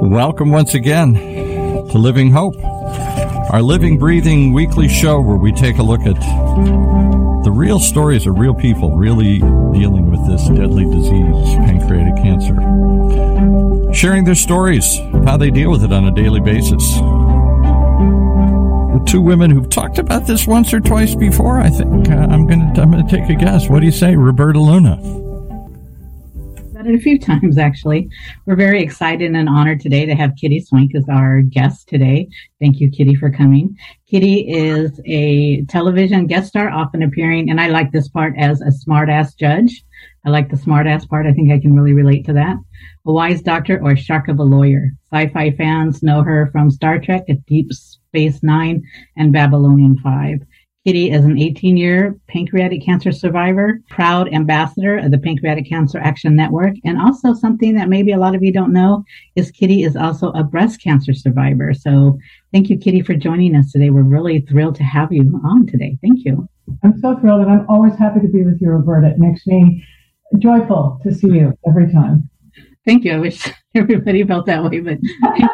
Welcome once again to Living Hope, our living, breathing weekly show where we take a look at the real stories of real people really dealing with this deadly disease, pancreatic cancer, sharing their stories of how they deal with it on a daily basis. With two women who've talked about this once or twice before, I think. I'm going to take a guess. What do you say, Roberta Luna? It a few times, actually. We're very excited and honored today to have Kitty Swink as our guest today. Thank you, Kitty, for coming. Kitty is a television guest star, often appearing, and I like this part, as a smart-ass judge. I like the smart-ass part. I think I can really relate to that. A wise doctor or shark of a lawyer. Sci-fi fans know her from Star Trek, Deep Space Nine, and Babylonian 5. Kitty is an 18-year pancreatic cancer survivor, proud ambassador of the Pancreatic Cancer Action Network, and also something that maybe a lot of you don't know is Kitty is also a breast cancer survivor. So thank you, Kitty, for joining us today. We're really thrilled to have you on today. Thank you. I'm so thrilled, and I'm always happy to be with you, Roberta. It makes me joyful to see you every time. Thank you. I wish everybody felt that way, but...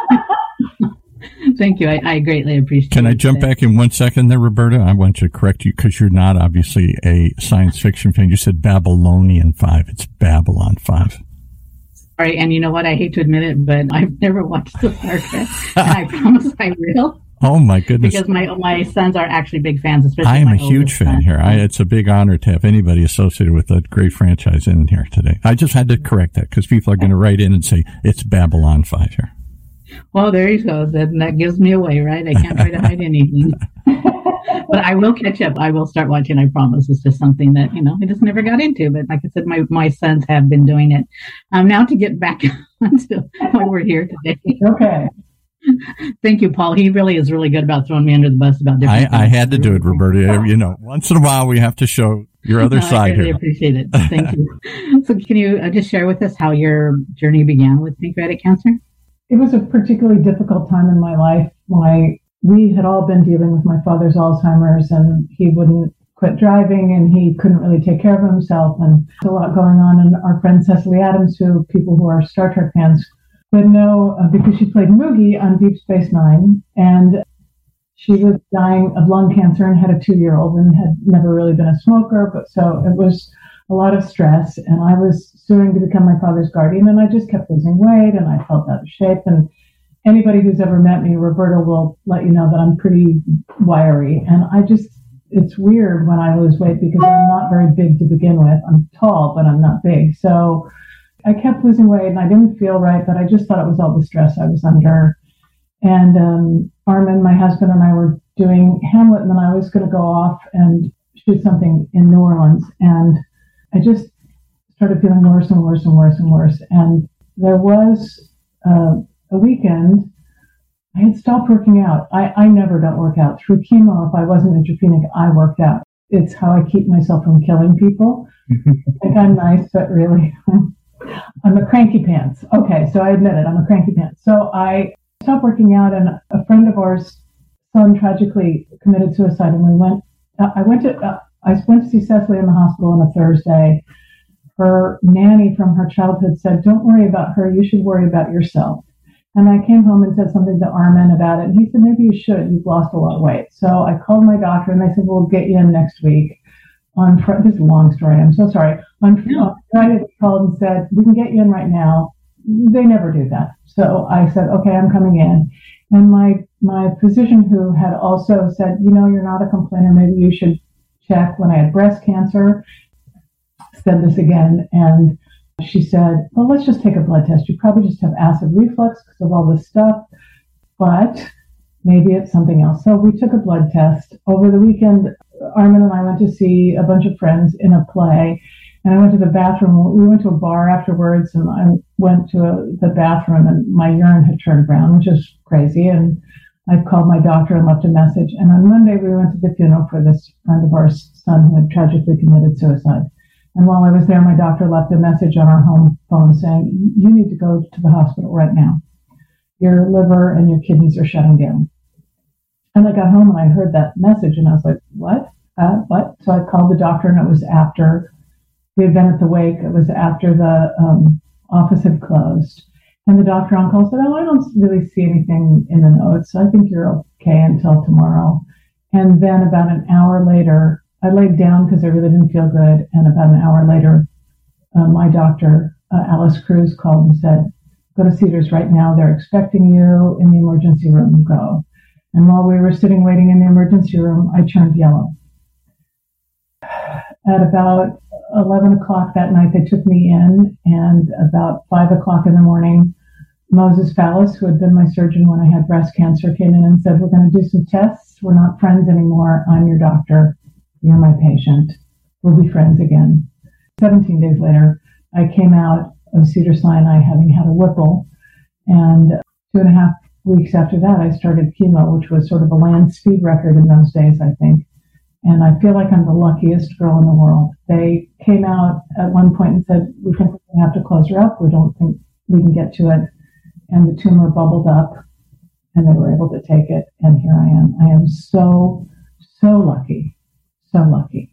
Thank you. I greatly appreciate it. Can I jump back in 1 second there, Roberta? I want to correct you because you're not obviously a science fiction fan. You said Babylonian 5. It's Babylon 5. Sorry, and you know what? I hate to admit it, but I've never watched the Star Trek, and I promise I will. Oh, my goodness. Because my sons are actually big fans, especially I am a huge fan here. It's a big honor to have anybody associated with a great franchise in here today. I just had to correct that because people are going to write in and say it's Babylon 5 here. Well, there you go. That gives me away, right? I can't try to hide anything. But I will catch up. I will start watching, I promise. It's just something that, I just never got into. But like I said, my sons have been doing it. Now to get back onto why we're here today. Okay. Thank you, Paul. He really is really good about throwing me under the bus about different things. I had to do it, Roberta. Once in a while we have to show your other side here. I really appreciate it. Thank you. So can you just share with us how your journey began with pancreatic cancer? It was a particularly difficult time in my life. We had all been dealing with my father's Alzheimer's, and he wouldn't quit driving, and he couldn't really take care of himself, and there's a lot going on. And our friend Cecily Adams, who people who are Star Trek fans would know because she played Moogie on Deep Space Nine, and she was dying of lung cancer and had a 2-year-old and had never really been a smoker, but so it was a lot of stress, and I was soon to become my father's guardian, and I just kept losing weight, and I felt out of shape. And anybody who's ever met me, Roberta, will let you know that I'm pretty wiry, and it's weird when I lose weight because I'm not very big to begin with. I'm tall, but I'm not big. So I kept losing weight, and I didn't feel right, but I just thought it was all the stress I was under. And Armin, my husband, and I were doing Hamlet, and then I was going to go off and shoot something in New Orleans, and I just started feeling worse and worse and worse and worse. And there was a weekend, I had stopped working out. I never don't work out. Through chemo, if I wasn't neutropenic, I worked out. It's how I keep myself from killing people. I think I'm nice, but really, I'm a cranky pants. Okay, so I admit it, I'm a cranky pants. So I stopped working out, and a friend of ours' son tragically committed suicide, and I went to see Cecily in the hospital on a Thursday. Her nanny from her childhood said, "Don't worry about her, you should worry about yourself." And I came home and said something to Armin about it, and he said, "Maybe you should, you've lost a lot of weight." So I called my doctor, and they said, "We'll get you in next week." This is a long story, I'm so sorry. On Friday, they called and said, "We can get you in right now." They never do that. So I said, "Okay, I'm coming in." And my physician, who had also said, "You're not a complainer, maybe you should check," when I had breast cancer, said this again, and she said, "Well, let's just take a blood test. You probably just have acid reflux because of all this stuff, but maybe it's something else." So we took a blood test. Over the weekend, Armin and I went to see a bunch of friends in a play, and I went to the bathroom. We went to a bar afterwards, and I went to the bathroom, and my urine had turned brown, which is crazy, and I called my doctor and left a message. And on Monday, we went to the funeral for this friend of ours' son who had tragically committed suicide. And while I was there, my doctor left a message on our home phone saying, "You need to go to the hospital right now. Your liver and your kidneys are shutting down." And I got home and I heard that message, and I was like, what? So I called the doctor, and it was after we had been at the wake. It was after the office had closed. And the doctor on call said, I don't really see anything in the notes. I think you're okay until tomorrow. And then about an hour later, I laid down because I really didn't feel good. And about an hour later, my doctor, Alice Cruz, called and said, go to Cedars right now. They're expecting you in the emergency room. Go. And while we were sitting waiting in the emergency room, I turned yellow. At about 11 o'clock that night, they took me in, and about 5 o'clock in the morning, Moses Fallis, who had been my surgeon when I had breast cancer, came in and said, we're going to do some tests. We're not friends anymore. I'm your doctor. You're my patient. We'll be friends again. 17 days later, I came out of Cedars-Sinai having had a Whipple, and 2.5 weeks after that, I started chemo, which was sort of a land speed record in those days, I think. And I feel like I'm the luckiest girl in the world. They came out at one point and said, we think we're going to have to close her up. We don't think we can get to it. And the tumor bubbled up, and they were able to take it. And here I am. I am so, so lucky. So lucky.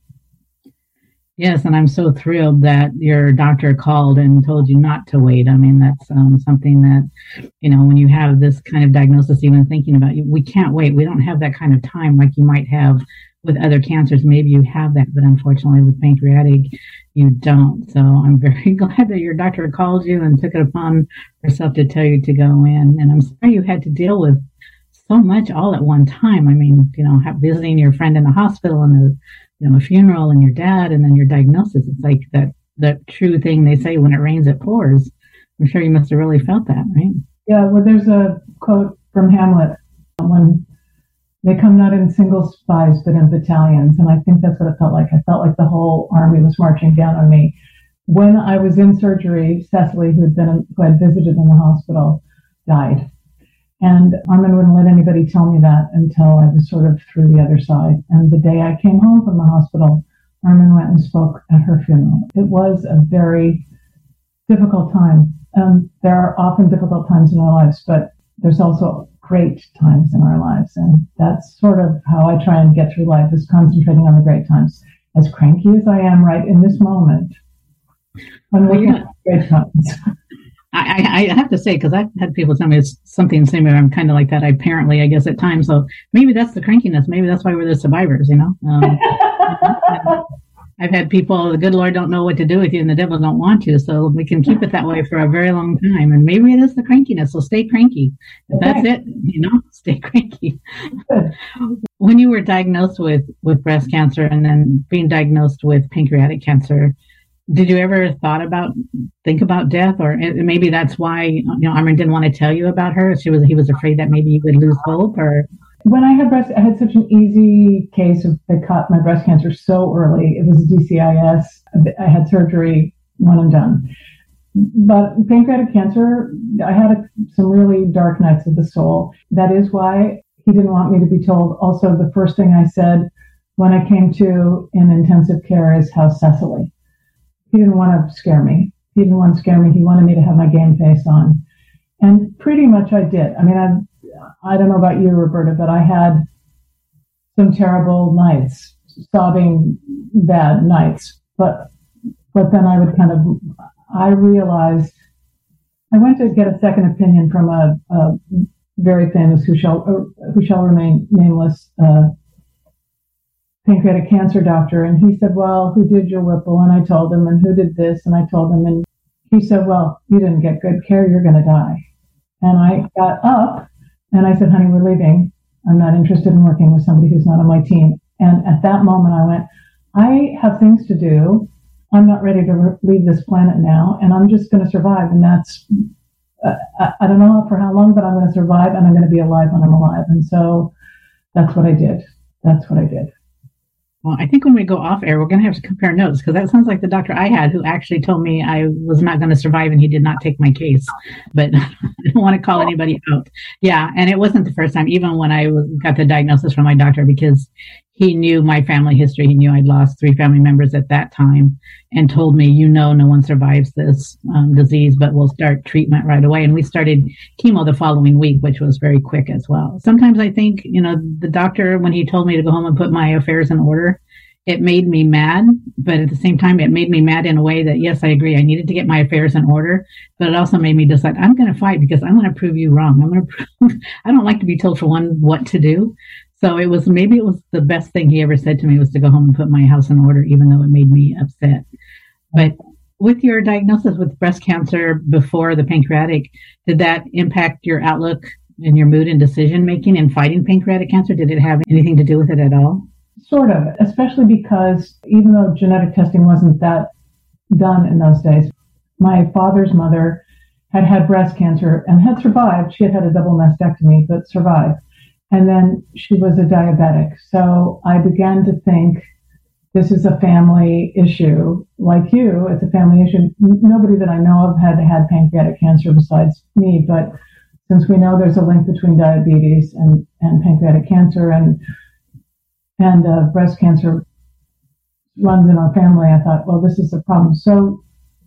Yes, and I'm so thrilled that your doctor called and told you not to wait. I mean, that's something that, when you have this kind of diagnosis, even thinking about we can't wait. We don't have that kind of time like you might have with other cancers. Maybe you have that, but unfortunately with pancreatic, you don't. So I'm very glad that your doctor called you and took it upon herself to tell you to go in. And I'm sorry you had to deal with so much all at one time. I mean, visiting your friend in the hospital and a funeral and your dad and then your diagnosis. It's like that true thing they say, when it rains, it pours. I'm sure you must have really felt that, right? Yeah, well, there's a quote from Hamlet, when they come not in single spies, but in battalions. And I think that's what it felt like. I felt like the whole army was marching down on me. When I was in surgery, Cecily, who had visited in the hospital, died. And Armin wouldn't let anybody tell me that until I was sort of through the other side. And the day I came home from the hospital, Armin went and spoke at her funeral. It was a very difficult time. There are often difficult times in our lives, but there's also great times in our lives. And that's sort of how I try and get through life, is concentrating on the great times. As cranky as I am right in this moment, I'm looking at great times. I have to say, because I've had people tell me it's something similar. I'm kind of like that, apparently, I guess, at times. So maybe that's the crankiness. Maybe that's why we're the survivors, I've had people, the good Lord don't know what to do with you and the devil don't want to. So we can keep it that way for a very long time. And maybe it is the crankiness. So stay cranky. If that's it, stay cranky. When you were diagnosed with breast cancer and then being diagnosed with pancreatic cancer, did you ever think about death? Or maybe that's why, Armin didn't want to tell you about her. He was afraid that maybe you would lose hope, or... When I had such an easy case of, they caught my breast cancer so early. It was DCIS. I had surgery, one and done. But pancreatic cancer, I had some really dark nights of the soul. That is why he didn't want me to be told. Also, the first thing I said when I came to in intensive care is, how's Cecily? He didn't want to scare me. He didn't want to scare me. He wanted me to have my game face on. And pretty much I did. I mean, I don't know about you, Roberta, but I had some terrible nights, sobbing bad nights. But then I would I realized, I went to get a second opinion from a very famous, who shall remain nameless, pancreatic cancer doctor. And he said, well, who did your Whipple? And I told him, and who did this? And I told him, and he said, well, you didn't get good care. You're going to die. And I got up and I said, honey, we're leaving. I'm not interested in working with somebody who's not on my team. And at that moment I went, I have things to do. I'm not ready to leave this planet now, and I'm just going to survive. And that's, I don't know for how long, but I'm going to survive, and I'm going to be alive when I'm alive. And so that's what I did. Well, I think when we go off air, we're going to have to compare notes, because that sounds like the doctor I had, who actually told me I was not going to survive and he did not take my case. But I don't want to call anybody out. Yeah, and it wasn't the first time, even when I got the diagnosis from my doctor, because he knew my family history. He knew I'd lost 3 family members at that time and told me, no one survives this disease, but we'll start treatment right away. And we started chemo the following week, which was very quick as well. Sometimes I think, the doctor, when he told me to go home and put my affairs in order, it made me mad, but at the same time, it made me mad in a way that, yes, I agree. I needed to get my affairs in order, but it also made me decide I'm going to fight because I'm going to prove you wrong. I'm going to prove, I don't like to be told for one what to do. So it was the best thing he ever said to me was to go home and put my house in order, even though it made me upset. But with your diagnosis with breast cancer before the pancreatic, did that impact your outlook and your mood and decision making in fighting pancreatic cancer? Did it have anything to do with it at all? Sort of, especially because even though genetic testing wasn't that done in those days, my father's mother had had breast cancer and had survived. She had had a double mastectomy, but survived. And then she was a diabetic. So I began to think, this is a family issue. Like you, it's a family issue. Nobody that I know of had had pancreatic cancer besides me, but since we know there's a link between diabetes and pancreatic cancer and breast cancer runs in our family, I thought, well, this is a problem. So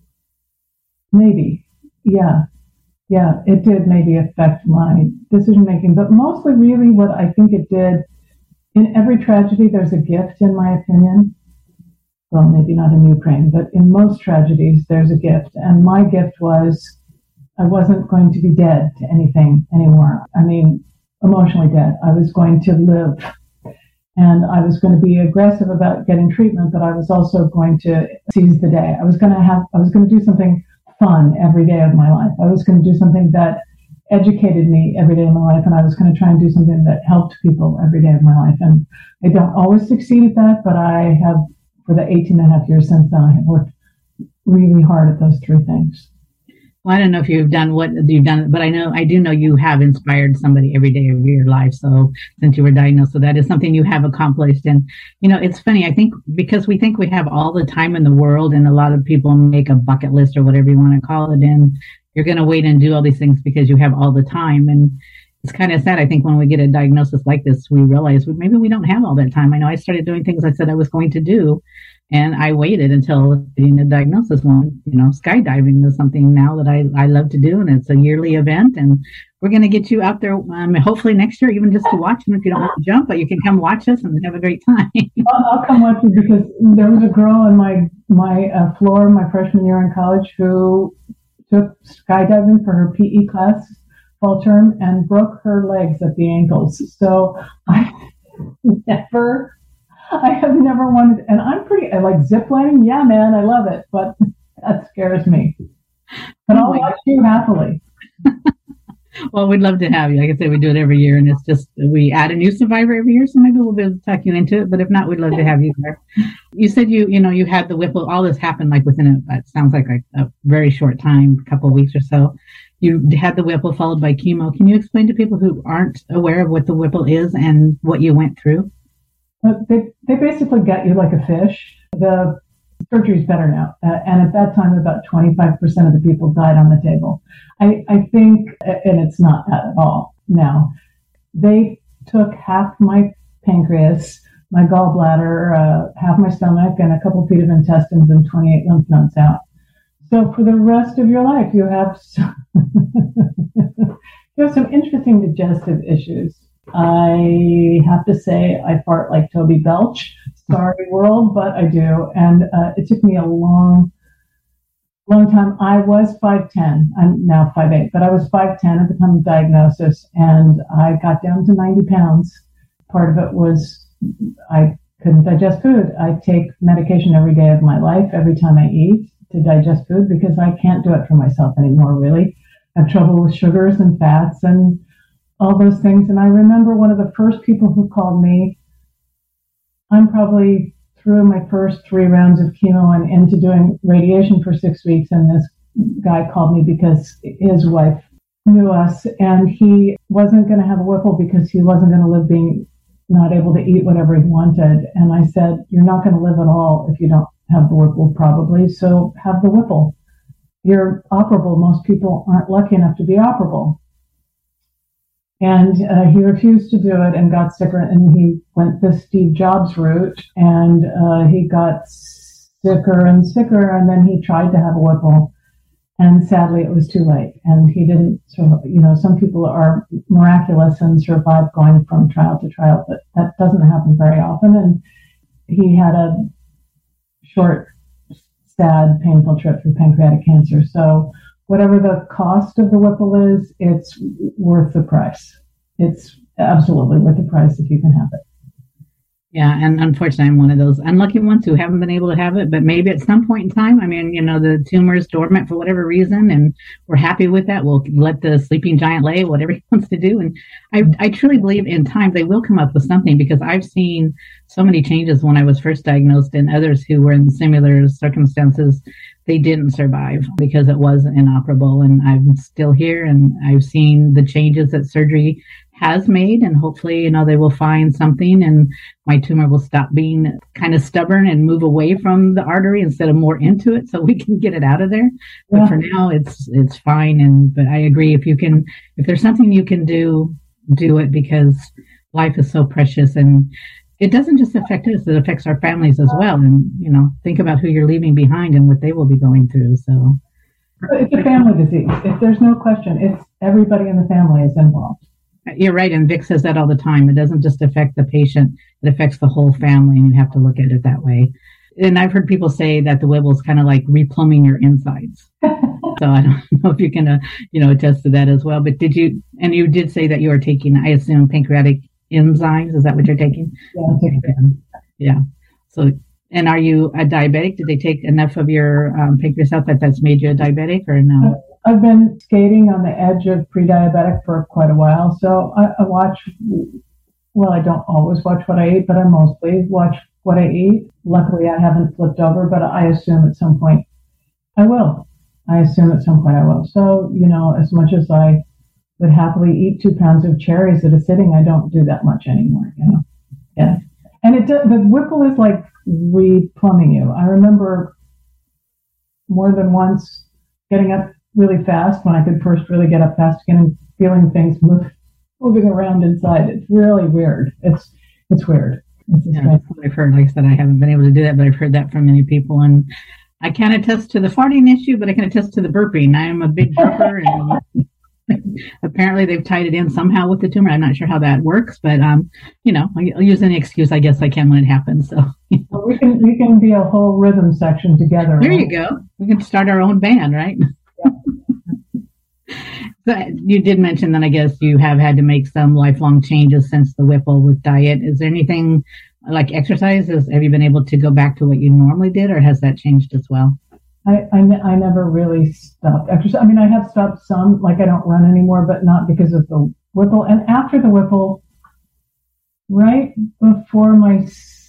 maybe, yeah, it did maybe affect my decision making, but mostly really what I think it did, in every tragedy, there's a gift, in my opinion. Well, maybe not in Ukraine, but in most tragedies, there's a gift. And my gift was I wasn't going to be dead to anything anymore. I mean, emotionally dead. I was going to live. And I was going to be aggressive about getting treatment, but I was also going to seize the day. I was going to do something fun every day of my life. I was going to do something that educated me every day of my life, and I was going to try and do something that helped people every day of my life. And I don't always succeed at that, but I have, for the 18 and a half years since then, I have worked really hard at those three things. Well, I don't know if you've done what you've done, but I do know you have inspired somebody every day of your life. So since you were diagnosed, so that is something you have accomplished. And, it's funny, I think, because we think we have all the time in the world, and a lot of people make a bucket list or whatever you want to call it, and you're going to wait and do all these things because you have all the time. And it's kind of sad. I think when we get a diagnosis like this, we realize maybe we don't have all that time. I know I started doing things I said I was going to do, and I waited until getting the diagnosis. One, skydiving is something now that I love to do, and it's a yearly event. And we're going to get you out there, hopefully next year, even just to watch them if you don't want to jump, but you can come watch us and have a great time. I'll come watch you, because there was a girl in my floor my freshman year in college who took skydiving for her PE class fall term and broke her legs at the ankles. So I have never wanted, and I like ziplining. Yeah, man, I love it, but that scares me. But I'll watch you happily. Well, we'd love to have you. Like I said, we do it every year, and it's just, we add a new survivor every year, so maybe we'll be able to talk you into it, but if not, we'd love to have you there. You said you had the Whipple, all this happened like within it sounds like a very short time, a couple of weeks or so. You had the Whipple followed by chemo. Can you explain to people who aren't aware of what the Whipple is and what you went through? They basically get you like a fish. The surgery's better now. And at that time, about 25% of the people died on the table. I think, and it's not that at all now, they took half my pancreas, my gallbladder, half my stomach, and a couple feet of intestines and 28 lymph nodes out. So for the rest of your life, you have some interesting digestive issues. I have to say I fart like Toby Belch. Sorry, world, but I do. And it took me a long time. I was 5'10". I'm now 5'8", but I was 5'10" at the time of diagnosis, and I got down to 90 pounds. Part of it was I couldn't digest food. I take medication every day of my life, every time I eat, to digest food, because I can't do it for myself anymore, really. I have trouble with sugars and fats and all those things. And I remember one of the first people who called me, I'm probably through my first 3 rounds of chemo and into doing radiation for 6 weeks, and this guy called me because his wife knew us, and he wasn't going to have a Whipple because he wasn't going to live being not able to eat whatever he wanted. And I said, you're not going to live at all if you don't have the Whipple, probably, so have the Whipple. You're operable. Most people aren't lucky enough to be operable. And he refused to do it and got sicker, and he went the Steve Jobs route, and he got sicker and sicker, and then he tried to have a Whipple, and sadly it was too late, and he didn't. So, some people are miraculous and survive going from trial to trial, but that doesn't happen very often. And he had a short, sad, painful trip through pancreatic cancer. So whatever the cost of the Whipple is, it's worth the price. It's absolutely worth the price if you can have it. Yeah, and unfortunately, I'm one of those unlucky ones who haven't been able to have it, but maybe at some point in time, I mean, the tumor is dormant for whatever reason, and we're happy with that. We'll let the sleeping giant lay, whatever he wants to do. And I truly believe in time they will come up with something, because I've seen so many changes when I was first diagnosed, and others who were in similar circumstances, they didn't survive because it was inoperable. And I'm still here, and I've seen the changes that surgery has made, and hopefully, they will find something and my tumor will stop being kind of stubborn and move away from the artery instead of more into it, so we can get it out of there. Yeah. But for now, it's fine. But I agree, if there's something you can do it, because life is so precious, and it doesn't just affect us, it affects our families as well. And, think about who you're leaving behind and what they will be going through. So it's a family disease. If there's no question, it's everybody in the family is involved. You're right, and Vic says that all the time. It doesn't just affect the patient, it affects the whole family, and you have to look at it that way. And I've heard people say that the Whipple is kind of like replumbing your insides. So I don't know if you can, attest to that as well. But you did say that you are taking, I assume, pancreatic enzymes. Is that what you're taking? Yeah, I'm taking them. Yeah. So, and are you a diabetic? Did they take enough of your pancreas out that's made you a diabetic, or no? I've been skating on the edge of pre-diabetic for quite a while, so I watch, well, I don't always watch what I eat, but I mostly watch what I eat. Luckily, I haven't flipped over, but I assume at some point I will. So, as much as I would happily eat 2 pounds of cherries at a sitting, I don't do that much anymore, Yeah. And the Whipple is like replumbing you. I remember more than once getting up really fast when I could first really get up fast again and feeling things moving around inside. It's really weird. It's weird. That's what I've heard. Like I said, I haven't been able to do that, but I've heard that from many people. And I can't attest to the farting issue, but I can attest to the burping. I am a big burper, and apparently they've tied it in somehow with the tumor. I'm not sure how that works, but I'll use any excuse I guess I can when it happens. So well, we can be a whole rhythm section together. There you go. We can start our own band, right? So you did mention that I guess you have had to make some lifelong changes since the Whipple with diet. Is there anything like exercise? Have you been able to go back to what you normally did, or has that changed as well? I never really stopped exercise. I mean, I have stopped some, like I don't run anymore, but not because of the Whipple. And after the Whipple, right before my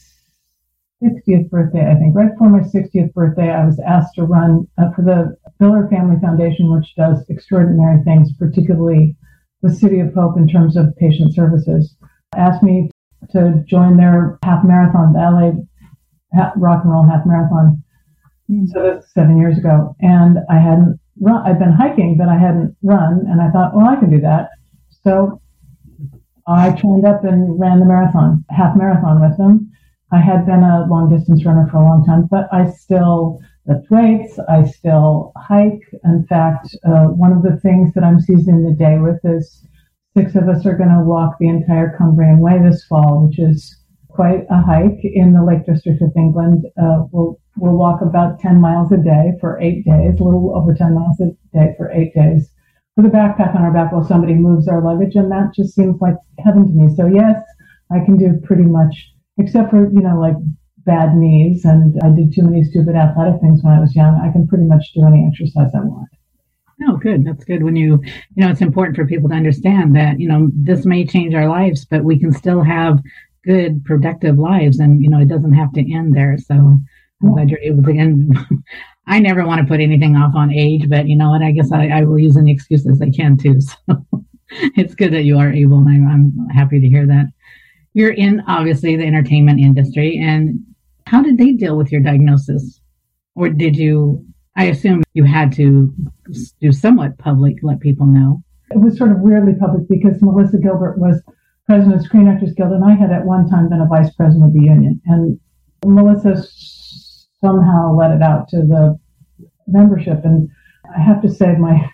60th birthday, I think, right before my 60th birthday, I was asked to run for the Miller Family Foundation, which does extraordinary things, particularly with City of Hope in terms of patient services. Asked me to join their half marathon, the LA Rock and Roll Half Marathon. So that's 7 years ago. And I hadn't run. I'd been hiking, but I hadn't run. And I thought, well, I can do that. So I trained up and ran the half marathon with them. I had been a long distance runner for a long time, but I still lift weights. I still hike. In fact, one of the things that I'm seizing the day with is 6 of us are going to walk the entire Cumbrian Way this fall, which is quite a hike in the Lake District of England. We'll walk about 10 miles a day for 8 days, a little over 10 miles a day for 8 days, with a backpack on our back while somebody moves our luggage, and that just seems like heaven to me. So yes, I can do pretty much, except for, like bad knees, and I did too many stupid athletic things when I was young. I can pretty much do any exercise I want. Oh, good. That's good. When it's important for people to understand that, this may change our lives, but we can still have good, productive lives, and, it doesn't have to end there. So I'm glad you're able to end. I never want to put anything off on age, but you know what? I guess I will use any excuses I can too. So it's good that you are able, and I'm happy to hear that. You're in, obviously, the entertainment industry, and how did they deal with your diagnosis? Or did you, I assume you had to do somewhat public, let people know? It was sort of weirdly public because Melissa Gilbert was president of Screen Actors Guild, and I had at one time been a vice president of the union. And Melissa somehow let it out to the membership. And I have to say, my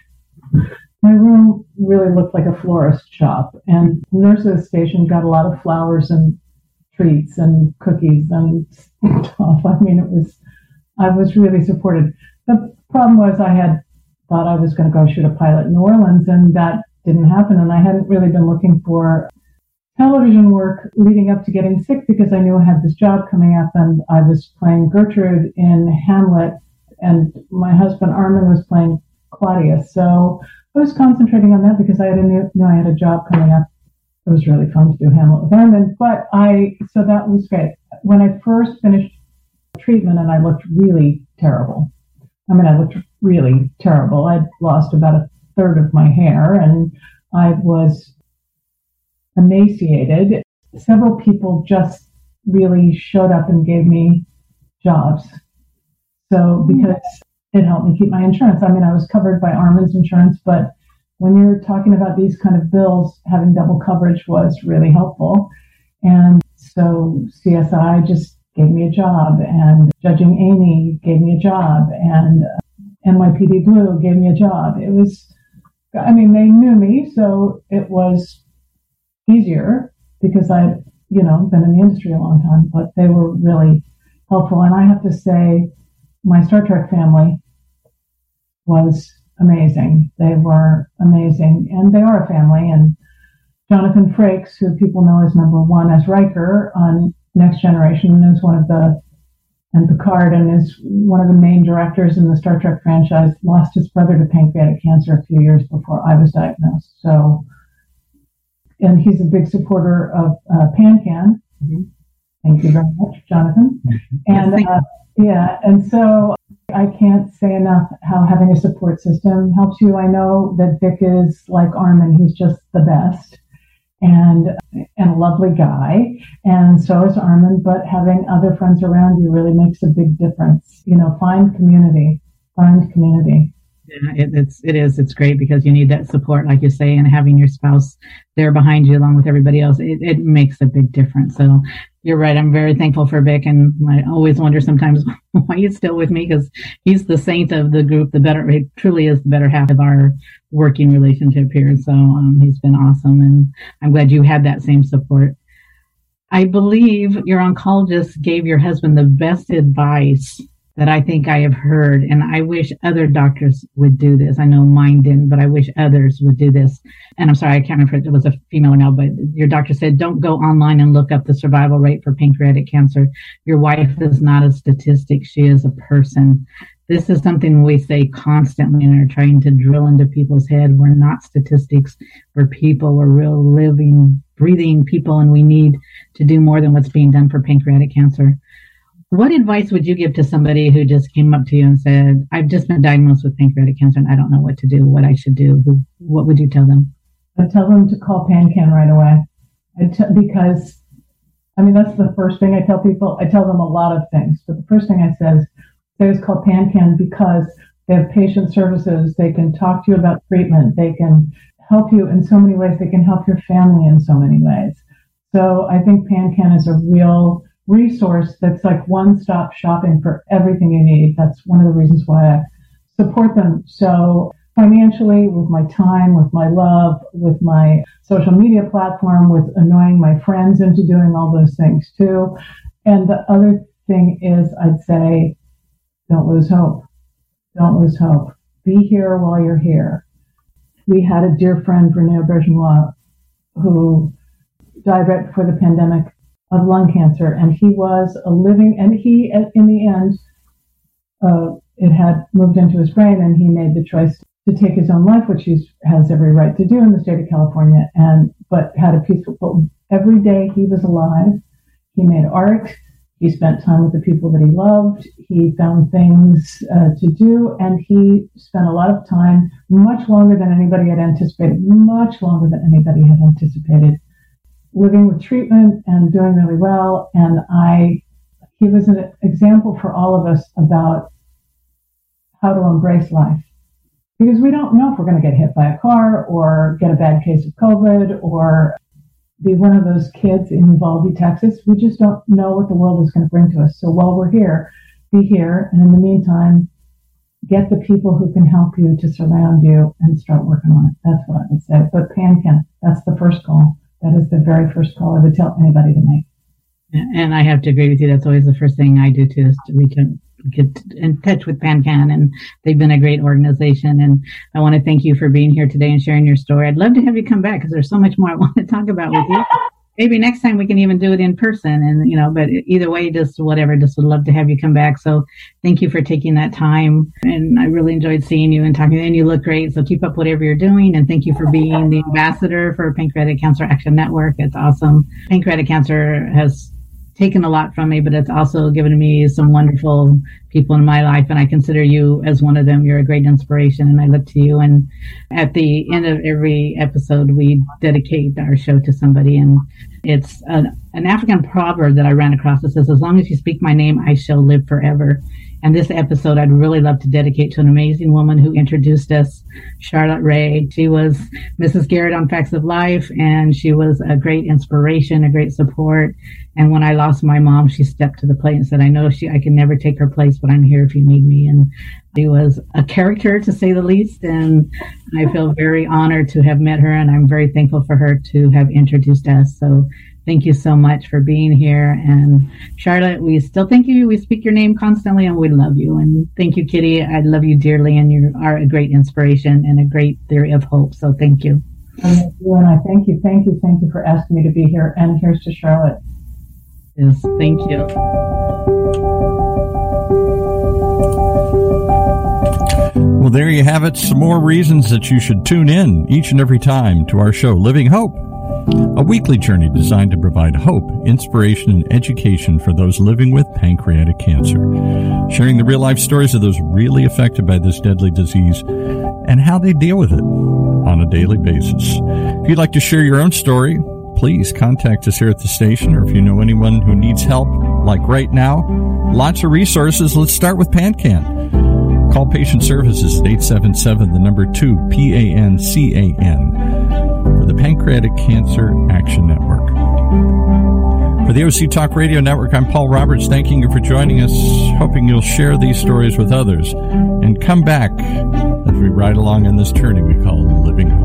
room really looked like a florist shop. And the nurses station got a lot of flowers and treats and cookies and stuff. I mean, I was really supported. The problem was I had thought I was going to go shoot a pilot in New Orleans, and that didn't happen. And I hadn't really been looking for television work leading up to getting sick because I knew I had this job coming up, and I was playing Gertrude in Hamlet, and my husband Armin was playing Claudius. So I was concentrating on that because I knew I had a job coming up. It was really fun to do Hamlet with Armin, so that was great. When I first finished treatment, and I looked really terrible. I mean, I looked really terrible. I'd lost about a third of my hair, and I was emaciated. Several people just really showed up and gave me jobs. So because it helped me keep my insurance. I mean, I was covered by Armin's insurance, but when you're talking about these kind of bills, having double coverage was really helpful. And so CSI just gave me a job, and Judging Amy gave me a job, and NYPD Blue gave me a job. It was, I mean, they knew me, so it was easier because I'd, been in the industry a long time, but they were really helpful. And I have to say, my Star Trek family was amazing. They were amazing, and they are a family. And Jonathan Frakes, who people know as number one as Riker on Next Generation, is and Picard, and is one of the main directors in the Star Trek franchise, lost his brother to pancreatic cancer a few years before I was diagnosed. So, and he's a big supporter of PanCan. Mm-hmm. Thank you very much, Jonathan. And and so I can't say enough how having a support system helps you. I know that Vic is like Armin; he's just the best. And a lovely guy, and so is Armin, but having other friends around you really makes a big difference. Find community. Yeah, it's great because you need that support, like you say, and having your spouse there behind you along with everybody else, it makes a big difference. So you're right. I'm very thankful for Vic, and I always wonder sometimes why he's still with me, because he's the saint of the group. He truly is the better half of our working relationship here. So he's been awesome, and I'm glad you had that same support. I believe your oncologist gave your husband the best advice that I think I have heard, and I wish other doctors would do this. I know mine didn't, but I wish others would do this. And I'm sorry, I can't remember if it was a female or no, but your doctor said, don't go online and look up the survival rate for pancreatic cancer. Your wife is not a statistic. She is a person. This is something we say constantly and are trying to drill into people's head. We're not statistics. We're people. We're real living, breathing people, and we need to do more than what's being done for pancreatic cancer. What advice would you give to somebody who just came up to you and said, I've just been diagnosed with pancreatic cancer and I don't know what to do, what I should do? What would you tell them? I'd tell them to call PanCan right away. Because, that's the first thing I tell people. I tell them a lot of things, but the first thing I say is call PanCan because they have patient services. They can talk to you about treatment. They can help you in so many ways. They can help your family in so many ways. So I think PanCan is a real resource that's like one-stop shopping for everything you need. That's one of the reasons why I support them. So financially, with my time, with my love, with my social media platform, with annoying my friends into doing all those things too. And the other thing is, I'd say, don't lose hope. Don't lose hope. Be here while you're here. We had a dear friend, Renee Aubergenois, who died right before the pandemic of lung cancer, and he was a living, and he, in the end, it had moved into his brain, and he made the choice to take his own life, which he has every right to do in the state of California, but had a peaceful, but every day he was alive, he made art, he spent time with the people that he loved, he found things to do, and he spent a lot of time, much longer than anybody had anticipated, living with treatment and doing really well. And he was an example for all of us about how to embrace life. Because we don't know if we're going to get hit by a car or get a bad case of COVID or be one of those kids in Uvalde, Texas. We just don't know what the world is going to bring to us. So while we're here, be here. And in the meantime, get the people who can help you to surround you and start working on it. That's what I would say. But PanCan, that's the first call. That is the very first call I would tell anybody to make. And I have to agree with you. That's always the first thing I do too, is to get in touch with PanCan, and they've been a great organization. And I want to thank you for being here today and sharing your story. I'd love to have you come back because there's so much more I want to talk about with you. Maybe next time we can even do it in person, and but either way, just whatever, just would love to have you come back. So thank you for taking that time, and I really enjoyed seeing you and talking to you, and you look great. So keep up whatever you're doing, and thank you for being the ambassador for Pancreatic Cancer Action Network. It's awesome. Pancreatic cancer has taken a lot from me, but it's also given me some wonderful people in my life, and I consider you as one of them. You're a great inspiration, and I look to you. And at the end of every episode, we dedicate our show to somebody, and it's an African proverb that I ran across that says, "As long as you speak my name, I shall live forever." And this episode, I'd really love to dedicate to an amazing woman who introduced us, Charlotte Ray. She was Mrs. Garrett on Facts of Life, and she was a great inspiration, a great support. And when I lost my mom, she stepped to the plate and said, I know I can never take her place, but I'm here if you need me. And she was a character, to say the least. And I feel very honored to have met her, and I'm very thankful for her to have introduced us. So thank you so much for being here. And Charlotte, we still thank you. We speak your name constantly, and we love you. And thank you, Kitty. I love you dearly, and you are a great inspiration and a great theory of hope. So thank you. And I thank you for asking me to be here. And here's to Charlotte. Yes, thank you. Well, there you have it. Some more reasons that you should tune in each and every time to our show, Living Hope, a weekly journey designed to provide hope, inspiration, and education for those living with pancreatic cancer, sharing the real-life stories of those really affected by this deadly disease and how they deal with it on a daily basis. If you'd like to share your own story, please contact us here at the station, or if you know anyone who needs help, like right now, lots of resources. Let's start with PanCan. Call Patient Services at 877-2-PANCAN for the Pancreatic Cancer Action Network. For the OC Talk Radio Network, I'm Paul Roberts, thanking you for joining us, hoping you'll share these stories with others, and come back as we ride along on this journey we call Living Hope.